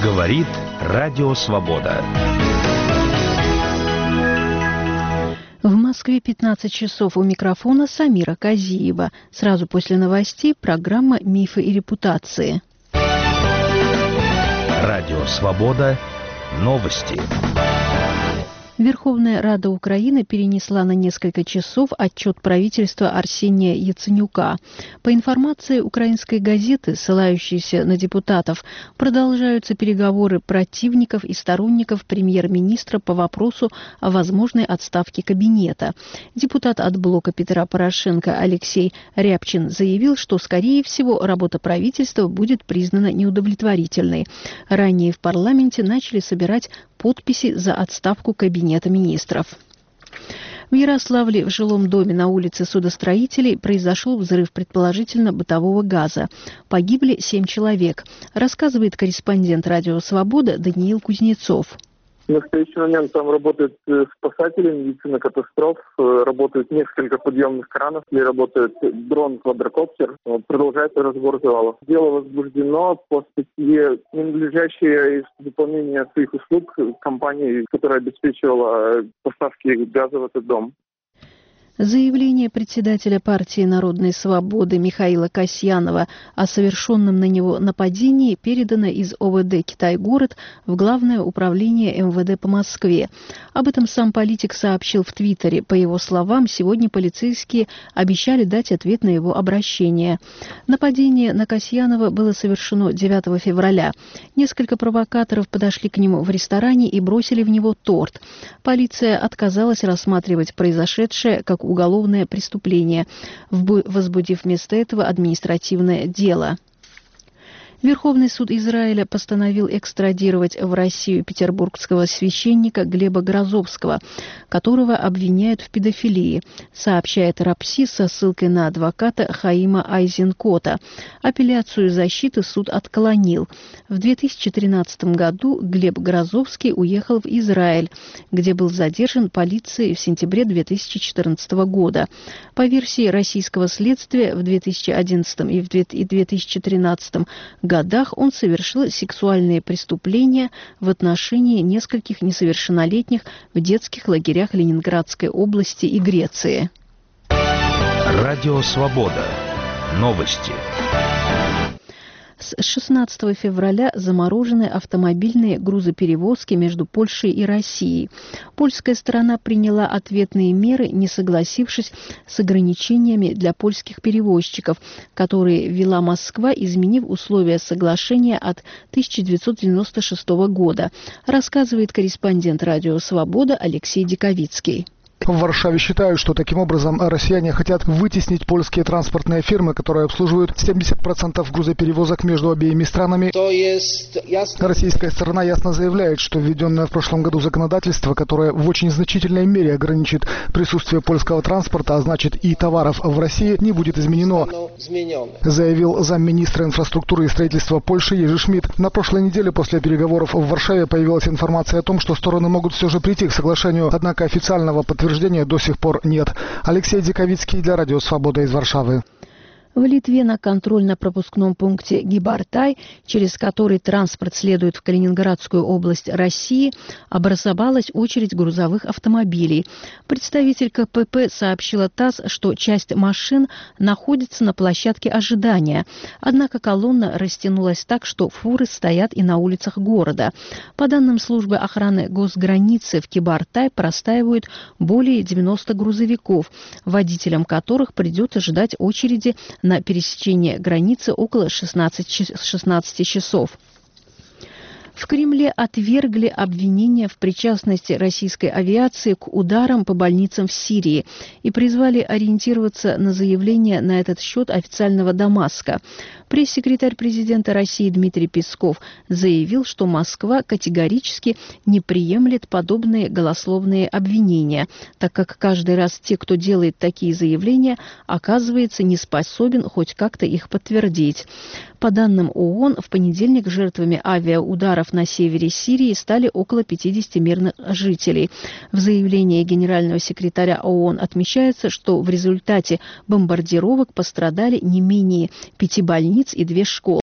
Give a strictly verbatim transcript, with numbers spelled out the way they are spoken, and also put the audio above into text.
Говорит Радио Свобода. В Москве пятнадцать часов, у микрофона Самира Казиева. Сразу после новостей программа «Мифы и репутации». Радио Свобода. Новости. Верховная Рада Украины перенесла на несколько часов отчет правительства Арсения Яценюка. По информации украинской газеты, ссылающейся на депутатов, продолжаются переговоры противников и сторонников премьер-министра по вопросу о возможной отставке кабинета. Депутат от блока Петра Порошенко Алексей Рябчин заявил, что, скорее всего, работа правительства будет признана неудовлетворительной. Ранее в парламенте начали собирать подписи за отставку кабинета министров. В Ярославле в жилом доме на улице Судостроителей произошел взрыв, предположительно, бытового газа. Погибли семь человек, рассказывает корреспондент «Радио Свобода» Даниил Кузнецов. В настоящий момент там работают спасатели, медицина катастроф, работают несколько подъемных кранов, и работает дрон-квадрокоптер. Продолжается разбор завалов. Дело возбуждено по статье «Ненадлежащее выполнение своих услуг» компании, которая обеспечивала поставки газа в этот дом. Заявление председателя партии «Народной свободы» Михаила Касьянова о совершенном на него нападении передано из ОВД «Китай-город» в Главное управление эм вэ дэ по Москве. Об этом сам политик сообщил в Твиттере. По его словам, сегодня полицейские обещали дать ответ на его обращение. Нападение на Касьянова было совершено девятого февраля. Несколько провокаторов подошли к нему в ресторане и бросили в него торт. Полиция отказалась рассматривать произошедшее как уголовное преступление, возбудив вместо этого административное дело. Верховный суд Израиля постановил экстрадировать в Россию петербургского священника Глеба Грозовского, которого обвиняют в педофилии, сообщает РАПСИ со ссылкой на адвоката Хаима Айзенкота. Апелляцию защиты суд отклонил. В две тысячи тринадцатом году Глеб Грозовский уехал в Израиль, где был задержан полицией в сентябре две тысячи четырнадцатого года. По версии российского следствия, в две тысячи одиннадцатом и в две тысячи тринадцатом годах годах он совершил сексуальные преступления в отношении нескольких несовершеннолетних в детских лагерях Ленинградской области и Греции. Радио Свобода. Новости. С шестнадцатого февраля заморожены автомобильные грузоперевозки между Польшей и Россией. Польская сторона приняла ответные меры, не согласившись с ограничениями для польских перевозчиков, которые ввела Москва, изменив условия соглашения от тысяча девятьсот девяносто шестого года, рассказывает корреспондент «Радио Свобода» Алексей Диковицкий. В Варшаве считают, что таким образом россияне хотят вытеснить польские транспортные фирмы, которые обслуживают семьдесят процентов грузоперевозок между обеими странами. Российская сторона ясно заявляет, что введенное в прошлом году законодательство, которое в очень значительной мере ограничит присутствие польского транспорта, а значит и товаров в России, не будет изменено, заявил замминистра инфраструктуры и строительства Польши Ежи Шмидт. На прошлой неделе после переговоров в Варшаве появилась информация о том, что стороны могут все же прийти к соглашению, однако официального подтверждения до сих пор нет. Алексей Диковицкий для Радио Свобода из Варшавы. В Литве на контрольно-пропускном пункте Гибартай, через который транспорт следует в Калининградскую область России, образовалась очередь грузовых автомобилей. Представитель ка пэ пэ сообщила ТАСС, что часть машин находится на площадке ожидания. Однако колонна растянулась так, что фуры стоят и на улицах города. По данным службы охраны госграницы, в Гибартай простаивают более девяноста грузовиков, водителям которых придется ждать очереди на пересечение границы около шестнадцати часов. В Кремле отвергли обвинения в причастности российской авиации к ударам по больницам в Сирии и призвали ориентироваться на заявление на этот счет официального Дамаска. Пресс-секретарь президента России Дмитрий Песков заявил, что Москва категорически не приемлет подобные голословные обвинения, так как каждый раз те, кто делает такие заявления, оказывается не способен хоть как-то их подтвердить. По данным ООН, в понедельник жертвами авиаударов на севере Сирии стали около пятидесяти мирных жителей. В заявлении генерального секретаря ООН отмечается, что в результате бомбардировок пострадали не менее пяти больниц и две школы.